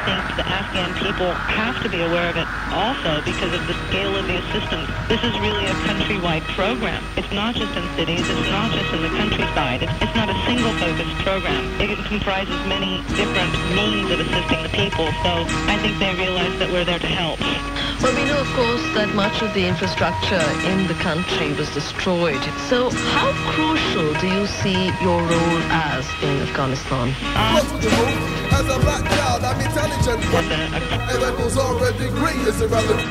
think the Afghan people have to be aware of it also because of the scale of the assistance. This is really a countrywide program. It's not just in cities. It's not just in the countryside. It's not a single-focused program. It comprises many different means of assisting the people. So I think they realize that we're there to help. Well, we know, of course, that much of the infrastructure in the country was destroyed. So how crucial do you see your role as in Afghanistan? As a black child, I'm intelligent. And levels already great is irrelevant.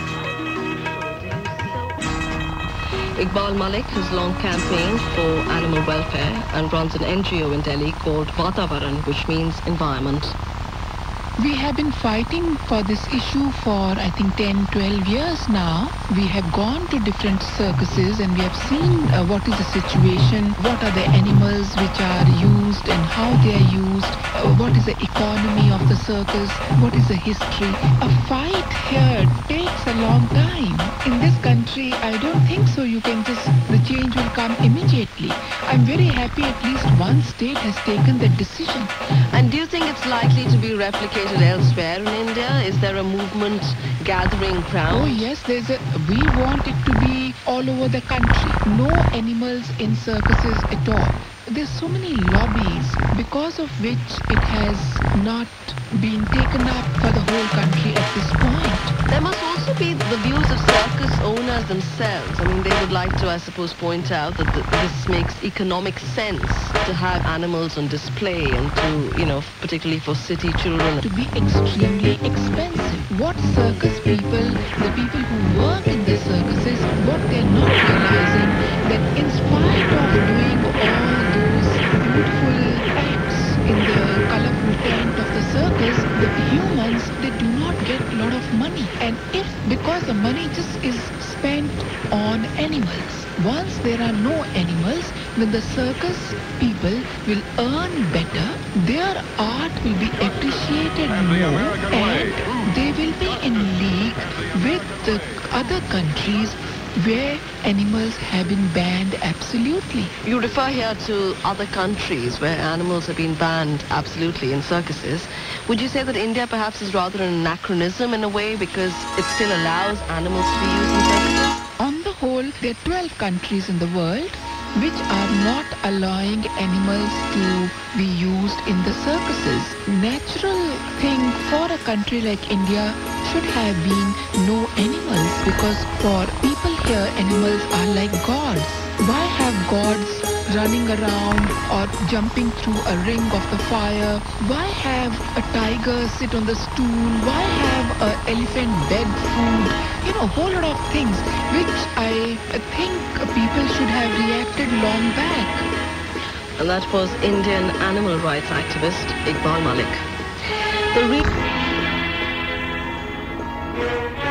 Iqbal Malik has long campaigned for animal welfare and runs an NGO in Delhi called Vatavaran, which means environment. We have been fighting for this issue for, I think, 10, 12 years now. We have gone to different circuses and we have seen what is the situation, what are the animals which are used and how they are used, what is the economy of the circus, what is the history. A fight here takes a long time. In this country, I don't think so you can just, the change will come immediately. I'm very happy at least one state has taken that decision. And do you think it's likely to be replicated elsewhere in India? Is there a movement gathering ground? Oh yes, we want it to be all over the country. No animals in circuses at all. There's so many lobbies because of which it has not been taken up for the whole country at this point. There must also be the views of circus owners themselves. I mean, they would like to, I suppose, point out that this makes economic sense to have animals on display and to, you know, particularly for city children. To be extremely expensive. What circus people, the people who work in the circuses, what they're not realizing that in spite of doing all those beautiful acts in the colorful tent of the circus, the humans, they do not get a lot of money. And because the money just is spent on animals. Once there are no animals, then the circus people will earn better, their art will be appreciated more, and they will be in league with the other countries where animals have been banned absolutely. You refer here to other countries where animals have been banned absolutely in circuses. Would you say that India perhaps is rather an anachronism in a way because it still allows animals to be used in circuses? On the whole, there are 12 countries in the world which are not allowing animals to be used in the circuses. Natural thing for a country like India should have been no animals, because for people here, animals are like gods. Why have gods running around or jumping through a ring of the fire? Why have a tiger sit on the stool? Why have an elephant beg food? You know, a whole lot of things which I think people should have reacted long back. And that was Indian animal rights activist Iqbal Malik. The